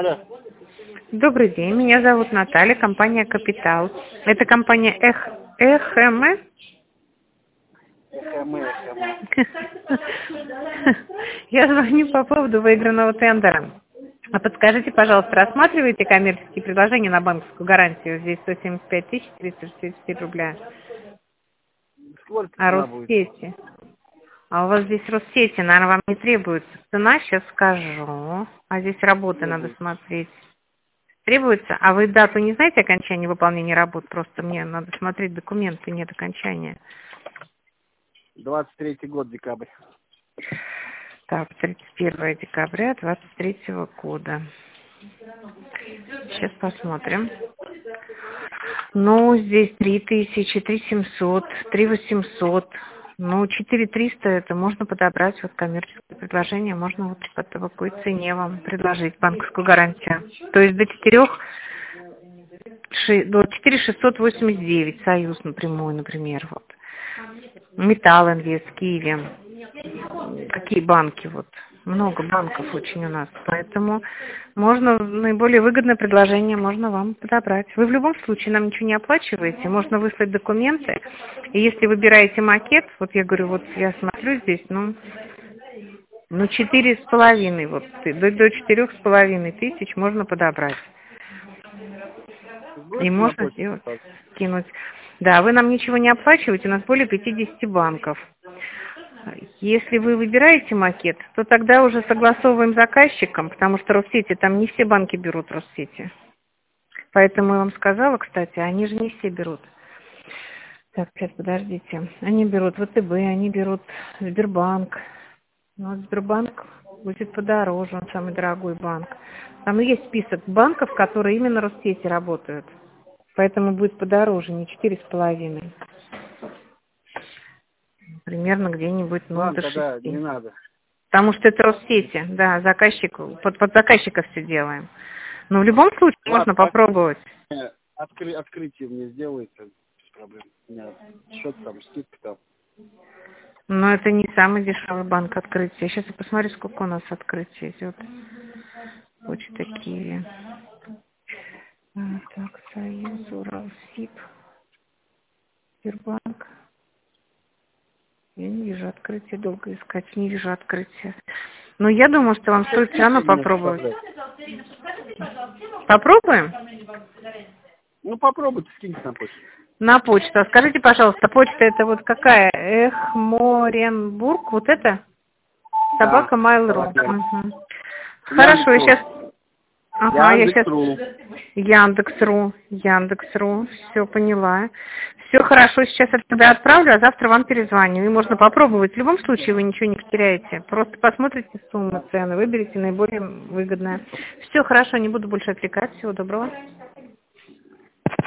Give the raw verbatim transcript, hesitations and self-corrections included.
Алло. Добрый день, меня зовут Наталья, компания «Капитал». Это компания Эх... ЭХМ? ЭХМ, ЭХМ. Я звоню по поводу выигранного тендера. А подскажите, пожалуйста, рассматриваете коммерческие предложения на банковскую гарантию? Здесь сто семьдесят пять тысяч триста шестьдесят четыре рубля. Сколько А цена будет? Россети? А у вас здесь Россети, наверное, вам не требуется цена, сейчас скажу. А здесь работы надо Требуется. смотреть. Требуется? А вы дату не знаете окончания выполнения работ? Просто мне надо смотреть документы, нет окончания. двадцать третий год, декабрь. Так, тридцать первое декабря двадцать третьего года. Сейчас посмотрим. Ну, здесь три тысячи, три семьсот, три восемьсот. Ну, четыре триста это можно подобрать, вот коммерческое предложение, можно вот по такой цене вам предложить банковскую гарантию. То есть до четырех, до четыре шестьсот восемьдесят девять, Союз напрямую, например, вот. Металл Инвест, Киви. Какие банки, вот. Много банков очень у нас, поэтому можно наиболее выгодное предложение можно вам подобрать. Вы в любом случае нам ничего не оплачиваете, можно выслать документы, и если выбираете макет, вот я говорю, вот я смотрю здесь, ну, ну четыре с половиной, вот, до, до четырех с половиной тысяч можно подобрать. И Сбросьте на можно почту, сделать, пожалуйста. кинуть. Да, вы нам ничего не оплачиваете, у нас более пятидесяти банков. Если вы выбираете макет, то тогда уже согласовываем с заказчиком, потому что Россети, там не все банки берут Россети. Поэтому я вам сказала, кстати, они же не все берут. Так, сейчас, подождите. Они берут ВТБ, они берут Сбербанк. Но Сбербанк будет подороже, он самый дорогой банк. Там есть список банков, которые именно Россети работают. Поэтому будет подороже, не четыре с половиной. Примерно где-нибудь, ну, Ладно, до тогда не шести. надо. Потому что это Россети, да, заказчик, под, под заказчика все делаем. Но в любом случае можно Ладно, попробовать. откры- откры- открытие мне сделайте, без проблем. У меня счет там, скидка там. Но это не самый дешевый банк открытия. Сейчас я посмотрю, сколько у нас открытий идет. Почта Киви. А, так, Союз, Уралсиб, Сбербанк. Я не вижу открытия, долго искать, не вижу открытия. Но я думаю, что вам стоит все равно Мне попробовать. отправлять. Попробуем? Ну, попробуйте, скиньте на почту. На почту. А скажите, пожалуйста, почта это вот какая? Эхморенбург, вот это? Да. Собака Mail.ru. Собака. Угу. Хорошо, я Яндекс.ру. сейчас... Ага, я сейчас... Яндекс.ру. Яндекс.ру. Яндекс.ру. Все, поняла. Все хорошо, сейчас я туда отправлю, а завтра вам перезвоню. И можно попробовать. В любом случае вы ничего не потеряете. Просто посмотрите сумму, цены, выберите наиболее выгодное. Все хорошо, не буду больше отвлекать. Всего доброго.